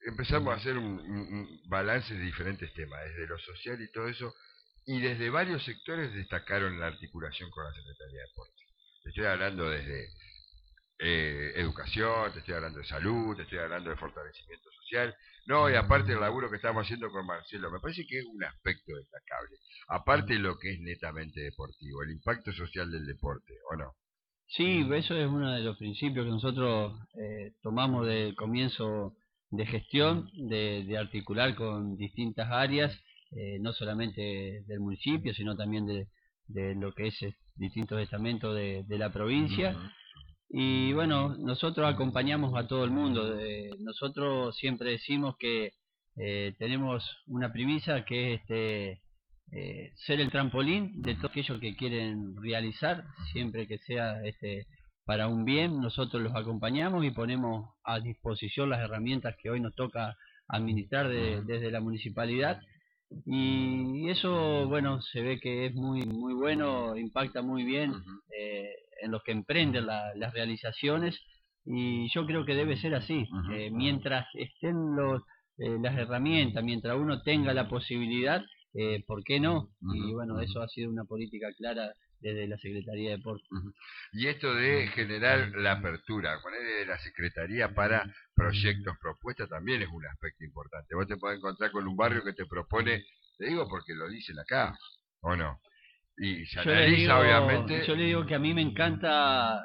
empezamos a hacer un balance de diferentes temas, desde lo social y todo eso, y desde varios sectores destacaron la articulación con la Secretaría de Deporte. Te estoy hablando desde educación, te estoy hablando de salud, te estoy hablando de fortalecimiento social. No, y aparte el laburo que estamos haciendo con Marcelo, me parece que es un aspecto destacable. Aparte de lo que es netamente deportivo, el impacto social del deporte, ¿o no? Sí, eso es uno de los principios que nosotros tomamos del comienzo de gestión, de articular con distintas áreas, no solamente del municipio, sino también de lo que es distintos estamentos de la provincia. Y bueno, nosotros acompañamos a todo el mundo. Nosotros siempre decimos que tenemos una premisa que es ser el trampolín de todo aquello que quieren realizar, siempre que sea para un bien. Nosotros los acompañamos y ponemos a disposición las herramientas que hoy nos toca administrar desde la municipalidad. Y eso, bueno, se ve que es muy bueno, impacta muy bien eh, en los que emprenden las realizaciones, y yo creo que debe ser así. Mientras estén las herramientas, mientras uno tenga la posibilidad, ¿por qué no? Y bueno, eso ha sido una política clara desde la Secretaría de Deportes. Y esto de generar la apertura, poner de la Secretaría para proyectos, propuestas, también es un aspecto importante. Vos te podés encontrar con un barrio que te propone, te digo porque lo dicen acá, ¿o no? Y se analiza, obviamente. Yo le digo que a mí me encanta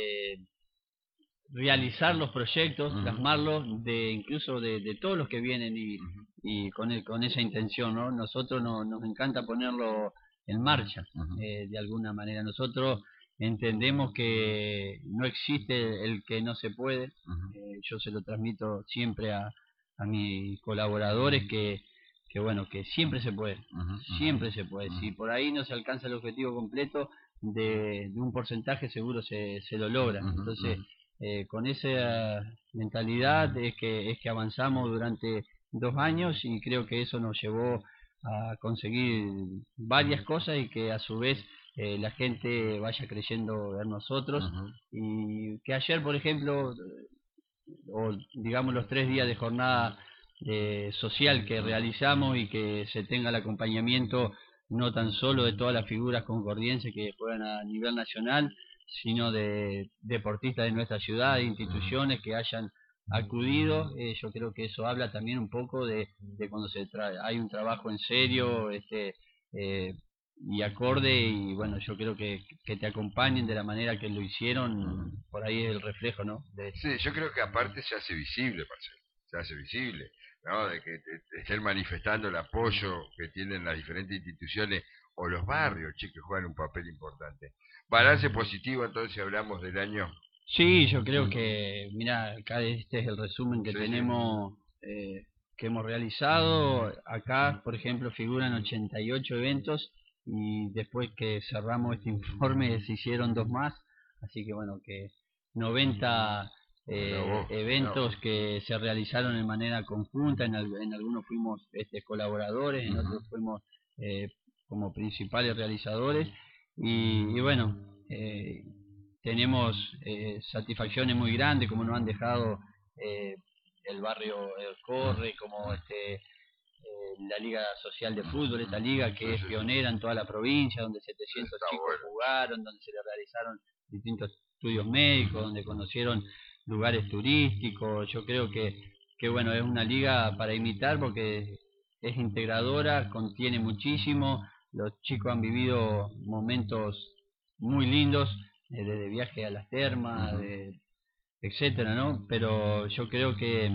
realizar los proyectos, plasmarlos, incluso de todos los que vienen y con esa intención, ¿no? Nosotros nos encanta ponerlo en marcha, de alguna manera. Nosotros entendemos que no existe el que no se puede. Yo se lo transmito siempre a mis colaboradores que bueno, que siempre se puede, siempre se puede. Si por ahí no se alcanza el objetivo completo, de un porcentaje seguro se lo logra. Entonces, con esa mentalidad es que avanzamos durante 2 años, y creo que eso nos llevó a conseguir varias cosas, y que a su vez la gente vaya creyendo en nosotros. Y que ayer, por ejemplo, o digamos los 3 días de jornada social que realizamos, y que se tenga el acompañamiento no tan solo de todas las figuras concordienses que juegan a nivel nacional, sino de deportistas de nuestra ciudad, de instituciones que hayan acudido. Yo creo que eso habla también un poco de cuando hay un trabajo en serio, y acorde, y bueno, yo creo que te acompañen de la manera que lo hicieron. Por ahí es el reflejo, ¿no? Sí, yo creo que aparte se hace visible, Marcelo, se hace visible, ¿no? De que estén manifestando el apoyo que tienen las diferentes instituciones o los barrios, che, que juegan un papel importante. Balance positivo, entonces hablamos del año. Sí, yo creo que, mira, acá este es el resumen que tenemos, que hemos realizado. Acá, por ejemplo, figuran 88 eventos, y después que cerramos este informe se hicieron 2 más, así que bueno, que 90 eventos que se realizaron en manera conjunta. En algunos fuimos colaboradores, en otros fuimos como principales realizadores, y bueno, tenemos satisfacciones muy grandes, como nos han dejado eh, el barrio Corre, como la Liga Social de Fútbol, esta liga que es pionera en toda la provincia, donde 700 chicos jugaron, donde se le realizaron distintos estudios médicos, donde conocieron lugares turísticos. Yo creo que bueno, es una liga para imitar, porque es integradora, contiene muchísimo. Los chicos han vivido momentos muy lindos, desde viaje a las termas, etcétera, ¿no? Pero yo creo que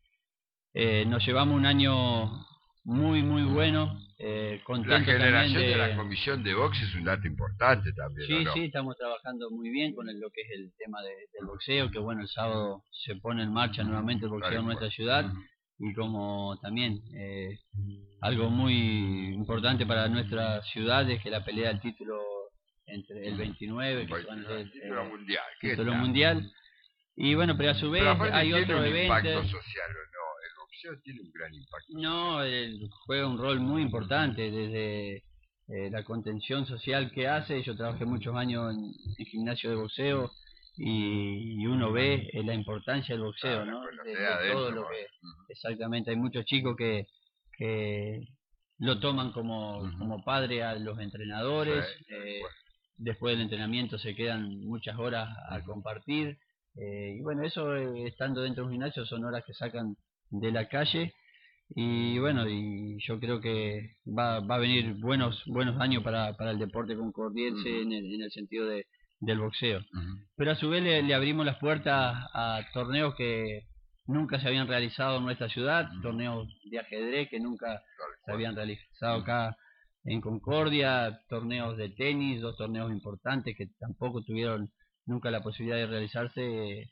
nos llevamos un año muy bueno, La contento generación también de la comisión de box es un dato importante también, ¿o Sí, no? sí, estamos trabajando muy bien con lo que es el tema del boxeo, que bueno, el sábado se pone en marcha nuevamente el boxeo en nuestra ciudad, y como también algo muy importante para nuestra ciudad es que la pelea del título entre el 29, que se van a hacer título mundial, título mundial. Y bueno, pero a su vez hay otros impacto eventos. social, ¿o no? El boxeo tiene un gran impacto. No, juega un rol muy importante desde la contención social que hace. Yo trabajé muchos años en gimnasio de boxeo, y uno ve la importancia del boxeo, Claro, ¿no? pues, De adentro, todo lo que... Ujú. Exactamente, hay muchos chicos que lo toman como padre a los entrenadores, Sí, tal cual. después del entrenamiento se quedan muchas horas a compartir, y bueno, eso estando dentro de un gimnasio son horas que sacan de la calle, y bueno, y yo creo que va a venir buenos años para el deporte concordiense en el sentido del boxeo. Pero a su vez le abrimos las puertas a torneos que nunca se habían realizado en nuestra ciudad, torneos de ajedrez que nunca se habían realizado acá en Concordia, torneos de tenis, 2 torneos importantes que tampoco tuvieron nunca la posibilidad de realizarse,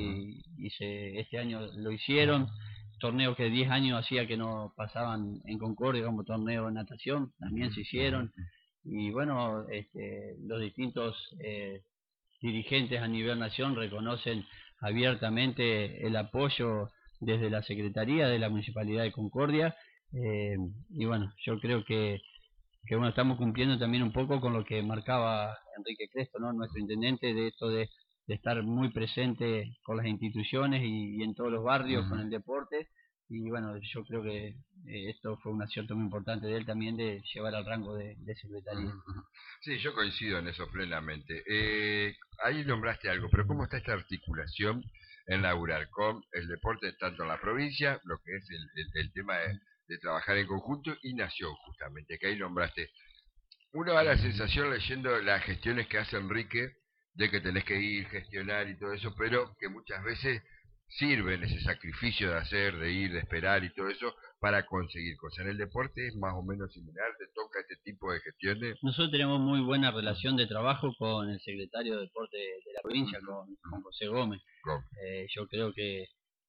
este año lo hicieron. Torneos que 10 años hacía que no pasaban en Concordia, como torneo de natación, también se hicieron. Y bueno, los distintos dirigentes a nivel nación reconocen abiertamente el apoyo desde la Secretaría de la Municipalidad de Concordia, y bueno, yo creo que bueno, estamos cumpliendo también un poco con lo que marcaba Enrique Cresto, ¿no? Nuestro intendente, de esto de estar muy presente con las instituciones y en todos los barrios con el deporte. Y bueno, yo creo que esto fue un acierto muy importante de él también, de llevar al rango de secretaría. Sí, yo coincido en eso plenamente. Ahí nombraste algo, pero ¿cómo está esta articulación en laburar con el deporte tanto en la provincia, lo que es el tema de trabajar en conjunto y nación justamente, que ahí nombraste? Uno da la sensación leyendo las gestiones que hace Enrique de que tenés que ir, gestionar y todo eso, pero que muchas veces sirven ese sacrificio de hacer, de ir, de esperar y todo eso para conseguir cosas. En el deporte es más o menos similar, te toca este tipo de gestiones. Nosotros tenemos muy buena relación de trabajo con el secretario de Deporte de la provincia, con José Gómez. Yo creo que,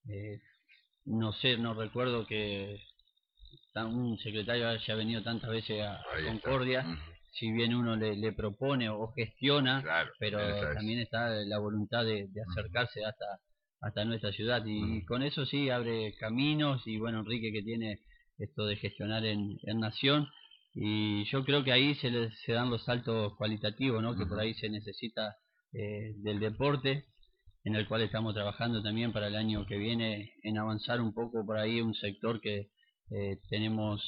no sé, no recuerdo que un secretario haya venido tantas veces a Concordia, si bien uno le propone o gestiona, claro, pero también está la voluntad de acercarse hasta nuestra ciudad, y con eso sí abre caminos. Y bueno, Enrique, que tiene esto de gestionar en Nación, y yo creo que ahí se dan los saltos cualitativos, ¿no? Que por ahí se necesita del deporte, en el cual estamos trabajando también para el año que viene en avanzar un poco por ahí un sector que tenemos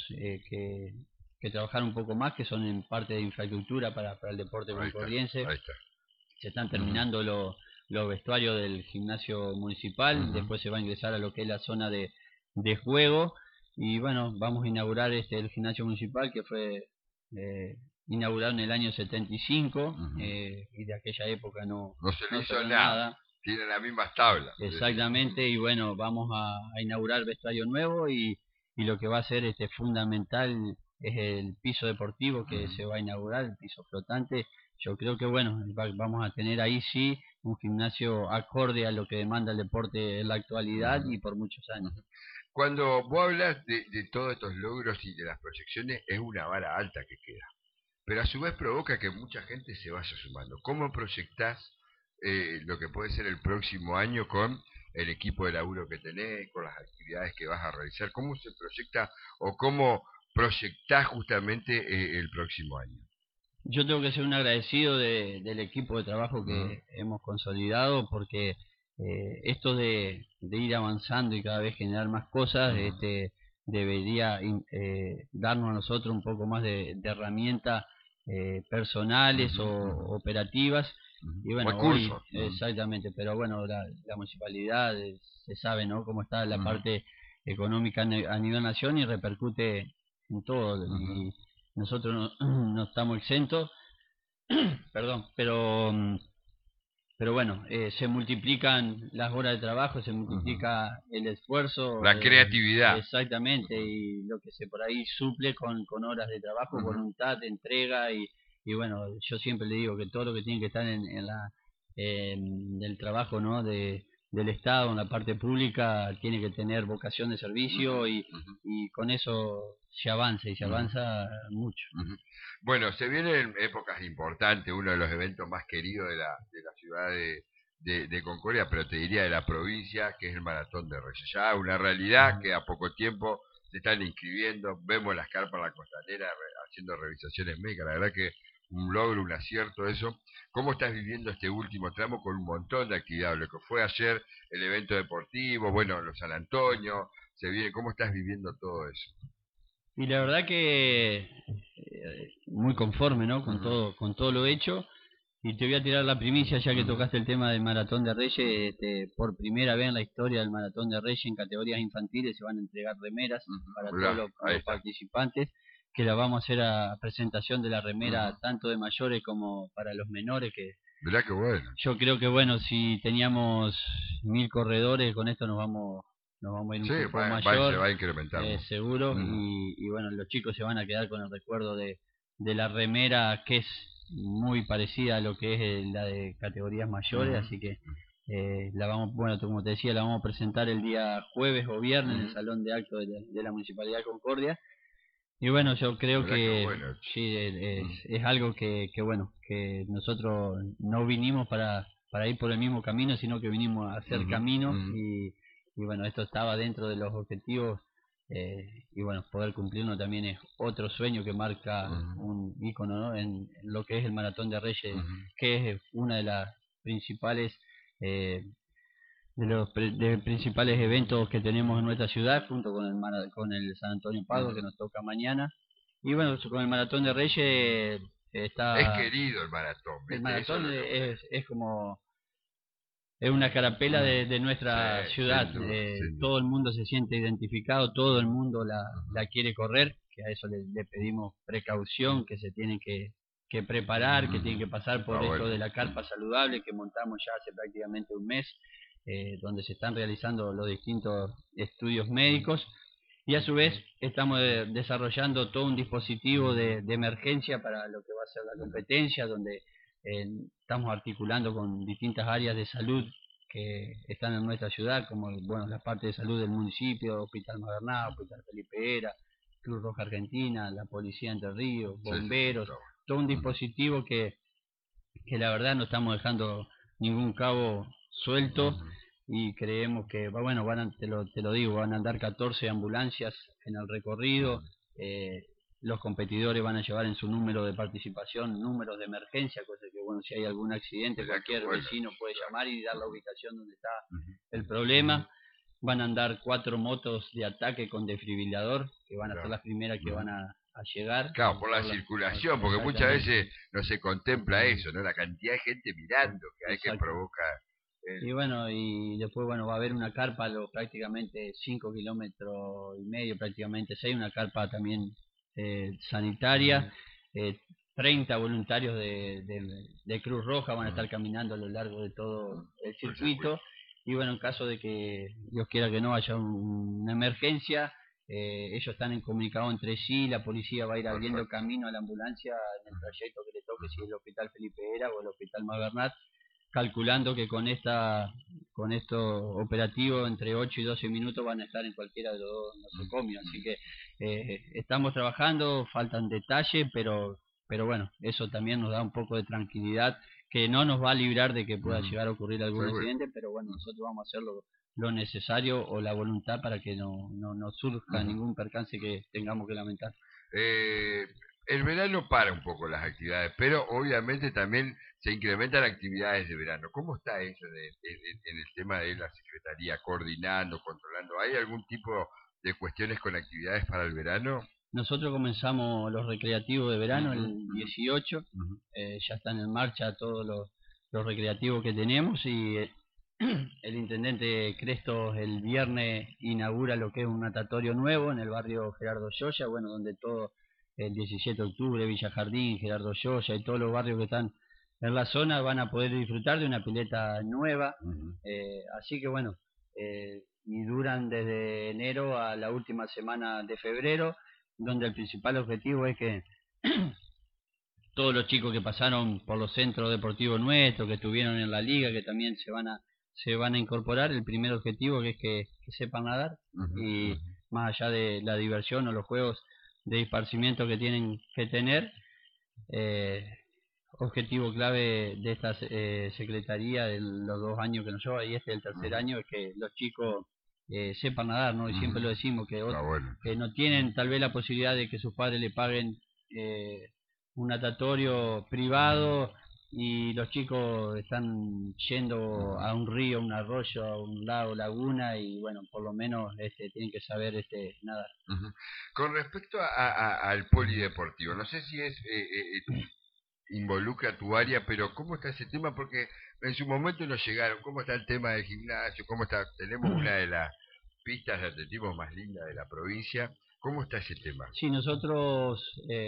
que trabajar un poco más, que son en parte de infraestructura para el deporte concordiense. Ahí está. Se están terminando los vestuarios del gimnasio municipal, después se va a ingresar a lo que es la zona de juego, y bueno, vamos a inaugurar el gimnasio municipal, que fue inaugurado en el año 75, y de aquella época no se le hizo salió nada. Tiene las mismas tablas. Exactamente, y bueno, vamos a inaugurar vestuario nuevo, y lo que va a ser fundamental es el piso deportivo que se va a inaugurar, el piso flotante. Yo creo que bueno, vamos a tener ahí sí un gimnasio acorde a lo que demanda el deporte en la actualidad y por muchos años. Cuando vos hablas de todos estos logros y de las proyecciones, es una vara alta que queda, pero a su vez provoca que mucha gente se vaya sumando. ¿Cómo proyectás lo que puede ser el próximo año con el equipo de laburo que tenés, con las actividades que vas a realizar? ¿Cómo se proyecta o cómo proyectás justamente el próximo año? Yo tengo que ser un agradecido del equipo de trabajo que hemos consolidado, porque esto de ir avanzando y cada vez generar más cosas, debería darnos a nosotros un poco más de herramientas personales o operativas. Y bueno, hoy, exactamente, pero bueno, la municipalidad se sabe, ¿no?, cómo está la parte económica a nivel nación, y repercute en todo, y nosotros no estamos exentos, perdón, pero bueno, se multiplican las horas de trabajo, se multiplica el esfuerzo, la creatividad. Exactamente, y lo que se por ahí suple con horas de trabajo, voluntad, entrega, y bueno, yo siempre le digo que todo lo que tiene que estar en el trabajo, ¿no?, del Estado, en la parte pública, tiene que tener vocación de servicio, y con eso se avanza, y se avanza mucho. Bueno, se vienen épocas importantes, uno de los eventos más queridos de la ciudad de Concordia, pero te diría de la provincia, que es el Maratón de Reyes. Ya una realidad que a poco tiempo se están inscribiendo, vemos las carpas en la costanera haciendo revisaciones médicas, la verdad que un logro, un acierto eso. ¿Cómo estás viviendo este último tramo con un montón de actividades? Lo que fue ayer el evento deportivo, bueno, los San Antonio, se viene, ¿cómo estás viviendo todo eso? Y la verdad que muy conforme, ¿no? Con todo lo hecho. Y te voy a tirar la primicia, ya que tocaste el tema del Maratón de Reyes. Por primera vez en la historia del Maratón de Reyes, en categorías infantiles, se van a entregar remeras para todos los participantes, que la vamos a hacer a presentación de la remera tanto de mayores como para los menores, que mirá qué bueno. Yo creo que bueno, si teníamos 1000 corredores, con esto nos vamos a ir un poco mayor, se va a incrementar. Seguro, y bueno, los chicos se van a quedar con el recuerdo de la remera, que es muy parecida a lo que es la de categorías mayores, así que la vamos, bueno, como te decía, la vamos a presentar el día jueves o viernes en el Salón de Actos de la Municipalidad de Concordia. Y bueno, yo creo que sí, es algo que bueno, que nosotros no vinimos para ir por el mismo camino, sino que vinimos a hacer camino, y bueno, esto estaba dentro de los objetivos, y bueno, poder cumplirlo también es otro sueño que marca un ícono, ¿no? En lo que es el Maratón de Reyes, que es una de las principales principales eventos que tenemos en nuestra ciudad, junto con el San Antonio Pago, que nos toca mañana. Y bueno, con el Maratón de Reyes está... Es querido el maratón, ¿viste? El maratón es como... Es una carapela de nuestra ciudad. Todo el mundo se siente identificado, todo el mundo la quiere correr, que a eso le pedimos precaución, que se tienen que preparar, que tienen que pasar por esto de la carpa saludable que montamos ya hace prácticamente un mes, donde se están realizando los distintos estudios médicos, y a su vez estamos desarrollando todo un dispositivo de emergencia para lo que va a ser la competencia, donde estamos articulando con distintas áreas de salud que están en nuestra ciudad, como bueno, la parte de salud del municipio, Hospital Magdalena, Hospital Felipe Era, Cruz Roja Argentina, la Policía Entre Ríos, bomberos, todo un dispositivo que la verdad no estamos dejando ningún cabo suelto, y creemos que, bueno, te lo digo, van a andar 14 ambulancias en el recorrido. Los competidores van a llevar en su número de participación números de emergencia, cosa que, bueno, si hay algún accidente, cualquier vecino puede llamar y dar la ubicación donde está el problema. Van a andar 4 motos de ataque con desfibrilador, que van a ser las primeras que van a llegar. Claro, por la circulación, porque muchas veces no se contempla eso, ¿no? La cantidad de gente mirando que hay que provocar. Y bueno, y después, bueno, va a haber una carpa a prácticamente 5 kilómetros y medio, prácticamente 6, una carpa también sanitaria. 30 voluntarios de Cruz Roja van a estar caminando a lo largo de todo el circuito. Y bueno, en caso de que Dios quiera que no haya una emergencia, ellos están en comunicado entre sí, la policía va a ir abriendo camino a la ambulancia en el trayecto que le toque, si es el Hospital Felipe Era o el Hospital Magdalena, calculando que con estos operativos entre 8 y 12 minutos van a estar en cualquiera de los dos nosocomios. Así que estamos trabajando, faltan detalles, pero bueno, eso también nos da un poco de tranquilidad, que no nos va a librar de que pueda llegar a ocurrir algún accidente, pero bueno, nosotros vamos a hacer lo necesario o la voluntad para que no surja ningún percance que tengamos que lamentar. El verano para un poco las actividades, pero obviamente también se incrementan actividades de verano. ¿Cómo está eso en el tema de la Secretaría, coordinando, controlando? ¿Hay algún tipo de cuestiones con actividades para el verano? Nosotros comenzamos los recreativos de verano el 18, ya están en marcha todos los recreativos que tenemos, y el intendente Crestos el viernes inaugura lo que es un natatorio nuevo en el barrio Gerardo Yoya, bueno, donde todo el 17 de octubre, Villa Jardín, Gerardo Yoya y todos los barrios que están en la zona van a poder disfrutar de una pileta nueva. Así que bueno, y duran desde enero a la última semana de febrero, donde el principal objetivo es que todos los chicos que pasaron por los centros deportivos nuestros, que estuvieron en la liga, que también se van a incorporar, el primer objetivo que es que sepan nadar, y más allá de la diversión o los juegos de esparcimiento que tienen que tener, objetivo clave de esta secretaría de los 2 años que nos lleva, y el tercer año, es que los chicos sepan nadar, ¿no? Y siempre lo decimos, que no tienen tal vez la posibilidad de que sus padres le paguen un natatorio privado y los chicos están yendo a un río, un arroyo, a un lago, laguna y bueno, por lo menos tienen que saber nadar. Con respecto al polideportivo, no sé si es involucra tu área, pero ¿cómo está ese tema? Porque en su momento nos llegaron, ¿cómo está el tema del gimnasio? ¿Cómo está? Tenemos una de las pistas de atletismo más lindas de la provincia. ¿Cómo está ese tema? Sí, nosotros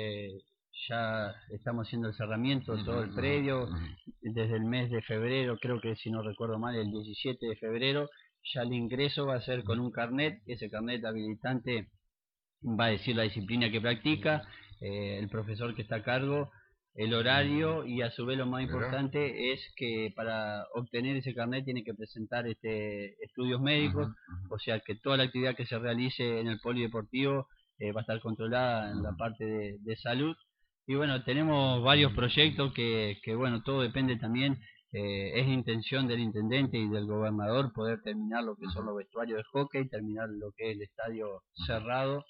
ya estamos haciendo el cerramiento de todo el predio desde el mes de febrero, creo que si no recuerdo mal, el 17 de febrero, ya el ingreso va a ser con un carnet, ese carnet habilitante va a decir la disciplina que practica, el profesor que está a cargo, el horario y a su vez lo más importante es que para obtener ese carnet tiene que presentar estudios médicos, o sea que toda la actividad que se realice en el polideportivo va a estar controlada en la parte de salud. Y bueno, tenemos varios proyectos que bueno, todo depende también, es intención del intendente y del gobernador poder terminar lo que son los vestuarios de hockey, terminar lo que es el estadio cerrado.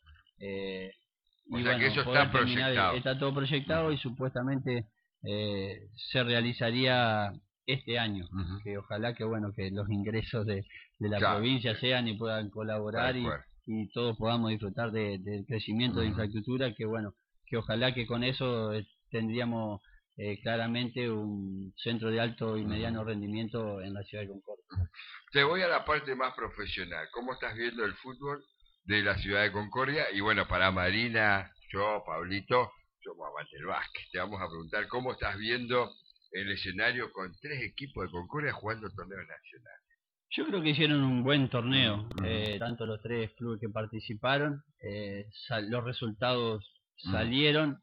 O sea que eso está proyectado. Está todo proyectado y supuestamente se realizaría este año, que ojalá que bueno que los ingresos de la provincia sean y puedan colaborar y todos podamos disfrutar del crecimiento de infraestructura, que bueno, que ojalá que con eso tendríamos claramente un centro de alto y mediano rendimiento en la ciudad de Concordia. Te voy a la parte más profesional. ¿Cómo estás viendo el fútbol de la ciudad de Concordia? Y bueno, para Marina, yo, Pablito, somos amantes del básquet. Te vamos a preguntar cómo estás viendo el escenario con 3 equipos de Concordia jugando torneos nacionales. Yo creo que hicieron un buen torneo, tanto los 3 clubes que participaron, los resultados salieron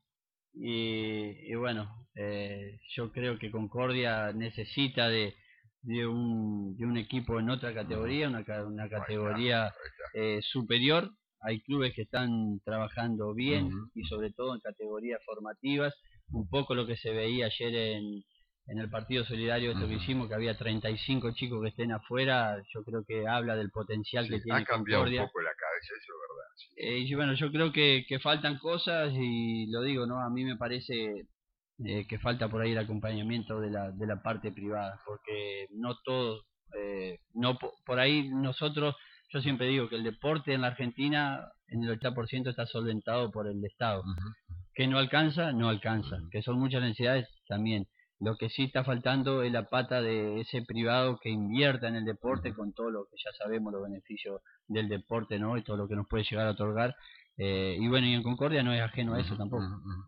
y bueno, yo creo que Concordia necesita de un equipo en otra categoría, una categoría superior. Hay clubes que están trabajando bien y sobre todo en categorías formativas, un poco lo que se veía ayer en el partido solidario que hicimos, que había 35 chicos que estén afuera. Yo creo que habla del potencial que tiene Concordia. Ha cambiado un poco la cabeza, eso es verdad. Y bueno, yo creo que faltan cosas y lo digo, ¿no? A mí me parece que falta por ahí el acompañamiento de la parte privada, porque no todos, no por ahí nosotros, yo siempre digo que el deporte en la Argentina en el 80% está solventado por el Estado, que no alcanza, que son muchas necesidades también. Lo que sí está faltando es la pata de ese privado que invierta en el deporte con todo lo que ya sabemos, los beneficios del deporte, ¿no? Y todo lo que nos puede llegar a otorgar. Y bueno, y en Concordia no es ajeno a eso tampoco.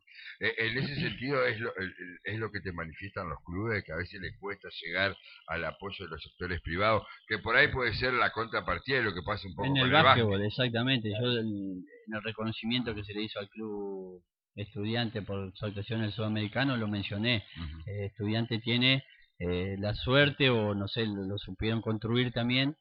En ese sentido es lo que te manifiestan los clubes, que a veces les cuesta llegar al apoyo de los sectores privados, que por ahí puede ser la contrapartida de lo que pasa un poco en con el básquetbol. Exactamente. Yo en el reconocimiento que se le hizo al club Estudiante por su actuación en el Sudamericano lo mencioné. Estudiante tiene la suerte, o no sé, lo supieron construir también,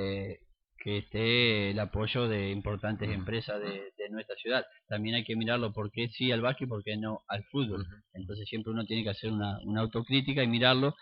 que esté el apoyo de importantes empresas de nuestra ciudad. También hay que mirarlo por qué sí al básquet y por qué no al fútbol. Entonces siempre uno tiene que hacer una autocrítica y mirarlo.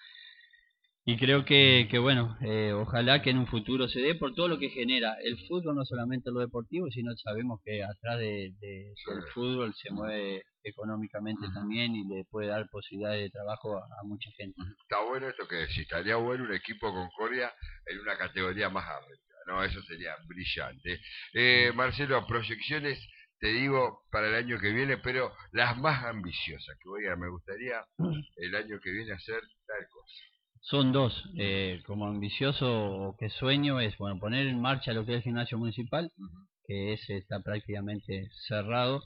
Y creo que bueno, ojalá que en un futuro se dé por todo lo que genera el fútbol, no solamente lo deportivo, sino sabemos que atrás del fútbol se mueve económicamente también y le puede dar posibilidades de trabajo a mucha gente. Está bueno esto que decís, estaría bueno un equipo Concordia en una categoría más alta, ¿no? Eso sería brillante. Marcelo, proyecciones, te digo, para el año que viene, pero las más ambiciosas, que me gustaría el año que viene hacer tal cosa. Son dos, como ambicioso o que sueño es, bueno, poner en marcha lo que es el gimnasio municipal, que está prácticamente cerrado,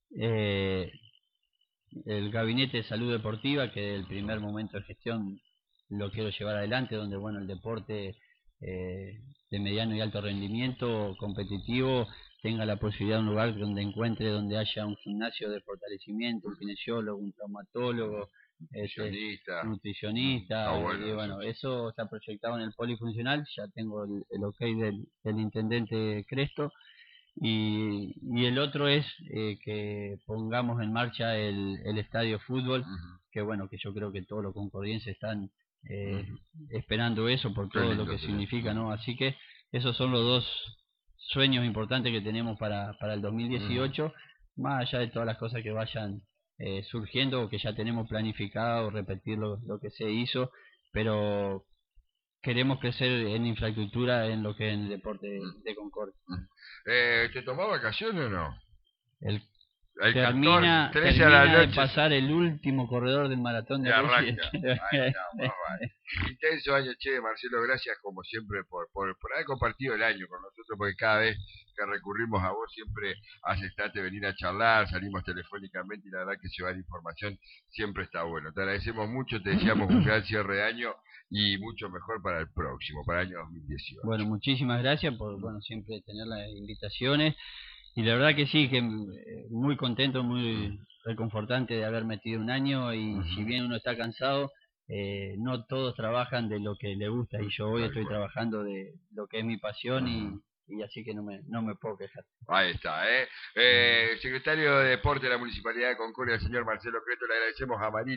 el gabinete de salud deportiva, que el primer momento de gestión lo quiero llevar adelante, donde bueno, el deporte de mediano y alto rendimiento competitivo tenga la posibilidad de un lugar donde haya un gimnasio de fortalecimiento, un kinesiólogo, un traumatólogo, nutricionista, y bueno, eso está proyectado en el polifuncional. Ya tengo el ok del intendente Cresto, y el otro es que pongamos en marcha el estadio fútbol, que bueno, que yo creo que todos los concordienses están esperando eso por todo lo que significa, ¿no? Así que esos son los dos sueños importantes que tenemos para el 2018, más allá de todas las cosas que vayan surgiendo o que ya tenemos planificado repetir lo que se hizo, pero queremos crecer en infraestructura en lo que es el deporte de Concordia. ¿Te tomó vacaciones o no? El El termina 13 a la de noche pasar el último corredor del maratón de arranca. Rusia. Ahí está, más vale. Intenso año, che, Marcelo, gracias como siempre por haber compartido el año con nosotros, porque cada vez que recurrimos a vos siempre aceptaste venir a charlar, salimos telefónicamente y la verdad que llevar información siempre está bueno. Te agradecemos mucho, te deseamos un gran cierre de año y mucho mejor para el próximo, para el año 2018. Bueno, muchísimas gracias por siempre tener las invitaciones. Y la verdad que sí, que muy contento, muy reconfortante de haber metido un año y si bien uno está cansado, no todos trabajan de lo que le gusta y yo hoy estoy trabajando de lo que es mi pasión y así que no me puedo quejar. Ahí está, secretario de Deporte de la Municipalidad de Concordia, el señor Marcelo Creto, le agradecemos a Marín.